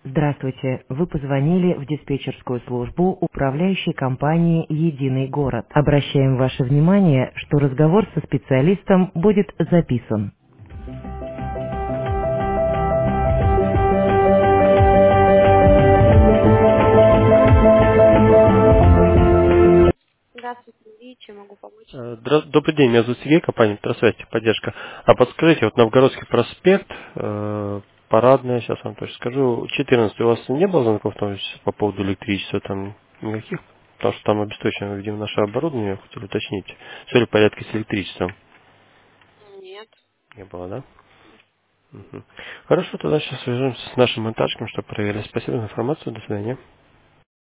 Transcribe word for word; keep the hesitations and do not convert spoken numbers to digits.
Здравствуйте, вы позвонили в диспетчерскую службу управляющей компании «Единый город». Обращаем ваше внимание, что разговор со специалистом будет записан. Здравствуйте, Мария, чем могу помочь? Э, здра- Добрый день, меня зовут Сергей, компания Тросвязь, поддержка. А подскажите, вот Новгородский проспект, э, парадная, сейчас вам точно скажу, четырнадцать, у вас не было звонков там, по поводу электричества там никаких? Потому что там обесточено, видимо, наше оборудование, хотели уточнить. Все ли в порядке с электричеством? Нет. Не было, да? Мгм. Хорошо, тогда сейчас свяжемся с нашим монтажником, чтобы проверили. Спасибо за информацию, до свидания.